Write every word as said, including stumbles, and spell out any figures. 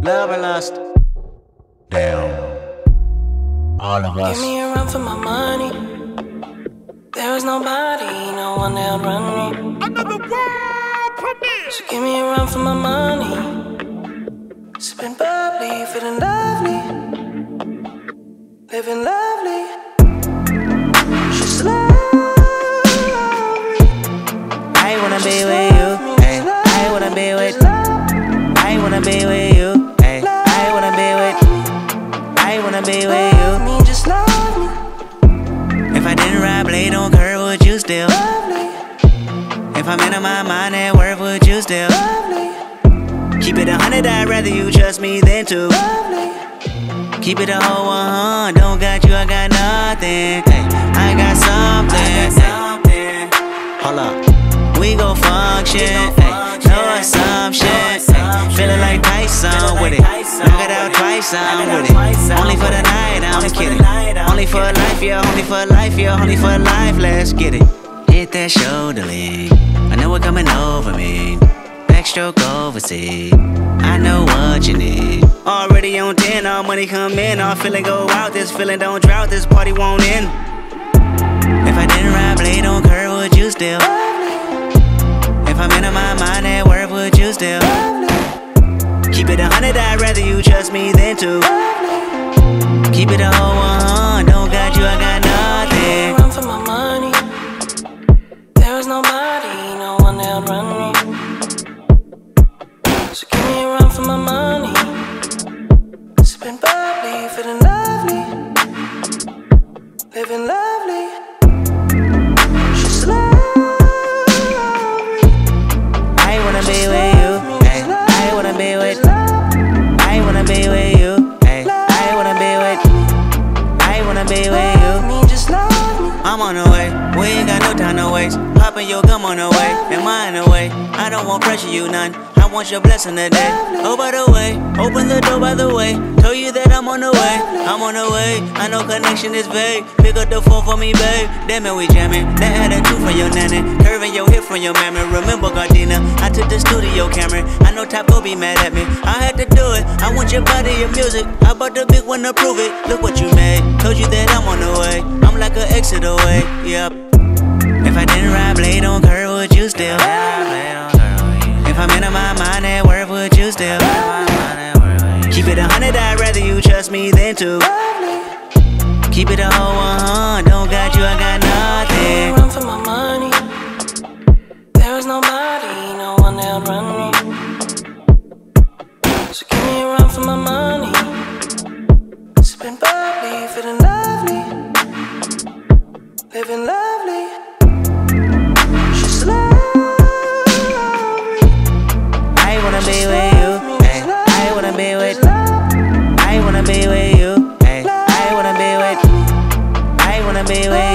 Love or lust? Damn. All of us. Give me a run for my money. There is nobody, no one that'll run me. Another world premiere. So give me a run for my money. Sipping bubbly, feeling lovely, living lovely. She's lovely. I wanna be with you. Ay, I wanna be with. I wanna be with you. Ay, I wanna be with. I wanna be with you. Love me, just love me. If I didn't ride blade on curve, would you still? Lovely, If I'm in my mind at work, would you still? lovely, Keep it a hundred, I'd rather you trust me than to. lovely. Keep it a whole one, don't got you, I got nothing. Ay, I got something. Ay, hold up, we gon' function. Ay, no assumption. Ay, feeling like Tyson with it. Knock it out twice, I'm with it. Only for the night, I'm kidding. Only for life, yeah, only for life, yeah, only for life. Let's get it. Hit that shoulder lean. I know it coming over me. Backstroke overseas. I know what you need. Already on ten, all money come in. All feeling go out, this feeling don't drought, this party won't end. If I didn't ride blade on curve, would you still? If I'm in my mind at work, would you still? Keep it a hundred, I'd rather you trust me than to. Keep it a whole one, don't got you, I got nothing. Run for my money. There is nobody, no one that'll run me. So give me a run for my money. Sipping bubbly, feeling lovely, living lovely. She's lovely. I wanna be with you. Ay, I wanna be with. I wanna be with you. Ay, I wanna be with. I wanna be with you. Love me, just love me. I'm on the way, we ain't got no time to waste. Poppin' your gum on the way, and mine away. I don't want pressure, you none. I want your blessing today. Oh, by the way, open the door by the way. Told you that I'm on the way, I'm on the way. I know connection is vague. Pick up the phone for me, babe. Damn it, we jammin'. That had a two from your nanny. Curving your hip from your mammy. Remember Gardena, I took the studio camera. I know Top go be mad at me. I had to do it. I want your body, your music. I bought the big one to prove it. Look what you made. Told you that I'm on the way. I'm like an exit away. Yep. If I didn't ride blade on curve, would you still? If I'm in my mind at work, would you still? Keep it a hundred, I'd rather you trust me than to. Keep it a whole one, don't got you, I got nothing. Run for my money. There is nobody, no one that'll run me. So give me a run for my money. Sipping bubbly, feeling lovely, living lovely. She's lovely. I wanna be with you. Ay, I wanna be with. I wanna be with you. Ay, I wanna be with. I wanna be with.